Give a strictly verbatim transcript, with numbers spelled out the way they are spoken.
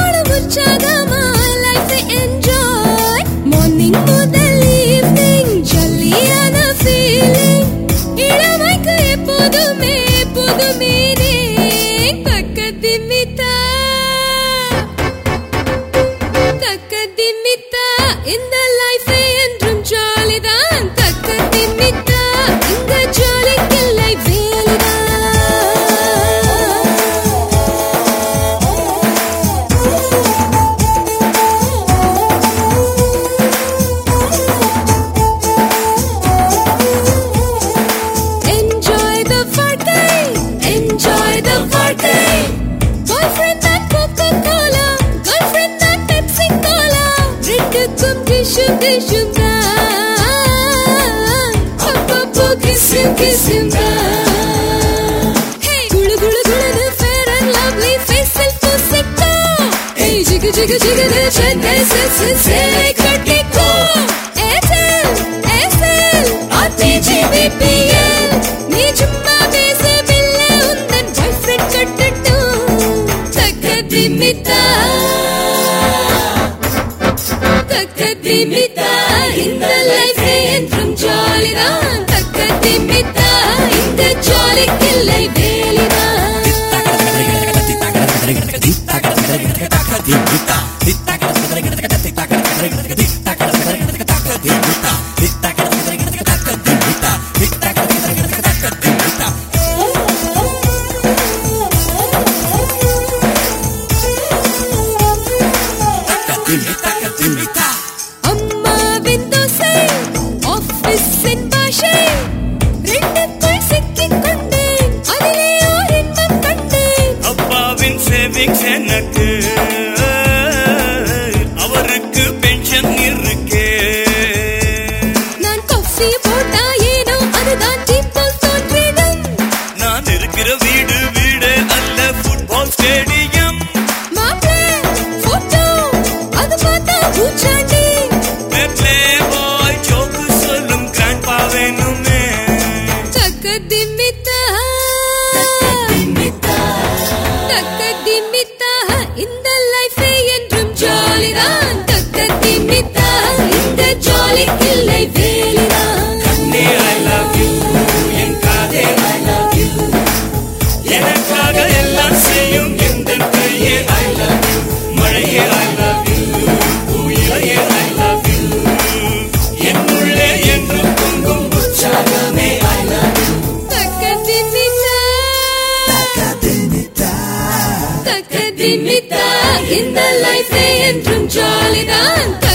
நாளும் உற்சாகமா life enjoy morning முதல் ஈவினிங் ஜாலியான ஃபீலிங் இளமைக்கு எப்போதுமே எப்போதுமே தக்கதிமிதா தக்கதிமிதா இந்த லைஃப் என்றும் ஜாலிதான் தக்கதிமிதா இந்த ஜாலிக்கு லைஃப் Enjoy the வாழ்க்கை Enjoy the வாழ்க்கை Boyfriend that Coca-Cola Girlfriend that Pepsi-Cola ரெண்டுக்கும் டிஷ்ஷும் டிஷ்ஷும் தான் அப்பப்போ கிஸ்ஸும் கிஸ்ஸும் தான் Hey குளு குளு குளுன்னு fair and lovely facial பூசிக்கோ Hey ஜிகு ஜிகு ஜிகுன்னு சென்னை சென்னை சேலை கட்டிக்கோ ஏர்டெல் ஏர்செல் ஆர்டிஜி பிபிஎல் நீ சும்மா பேச பில்ல உந்தன் பாய்ஃப்ரெண்ட் கட்டட்டும் தக்கதிமிதா தக்கதிமிதா இந்த லைஃப் என்றும் ஜாலிதான் தக்கதிமிதா இந்த ஜாலிக்கு லைஃப் வேலிதான் அம்மாவின் தோசை ஆபீஸின் பாஷை ரெண்டுக்குள் சிக்கிக் கொண்டேன் அதிலே ஓர் இன்பம் கண்டேன் அப்பாவின் சேவிங்ஸ் எனக்கு அவருக்கு பென்ஷன் இருக்கே நான் காஃபி போட்டா ஏனோ அதுதான் டீப்பல் தோன்றிடும் நான் இருக்கிற வீடு வீடு அல்ல ஃபுட்பால் ஸ்டேடியம் மாப்பிள்ளை போட்டோ அது பார்த்தா பூச்சாண்டி பிளே பாய் ஜோக்கு சொல்லும் கிராண்ட்பா வேணுமே தக்கதிமிதா தக்கதிமிதா இந்த லைஃப் என்றும் ஜாலிதான் தக்கதிமிதா இந்த ஜாலிக்கு லைஃப் வேலிதான் கண்ணே ஐ லவ் யூ என் காதே ஐ லவ் யூ எனக்காக எல்லாம் செய்யும் எந்த கையே ஐ லவ் யூ மழையே ஐ லவ் யூ உயிரையே ஐ லவ் யூ என் உள்ளே என்றும் பொங்கும் உற்சாகமே ஐ லவ் யூ தக்கதிமிதா தக்கதிமிதா இந்த லைஃப் என்றும் ஜாலிதான்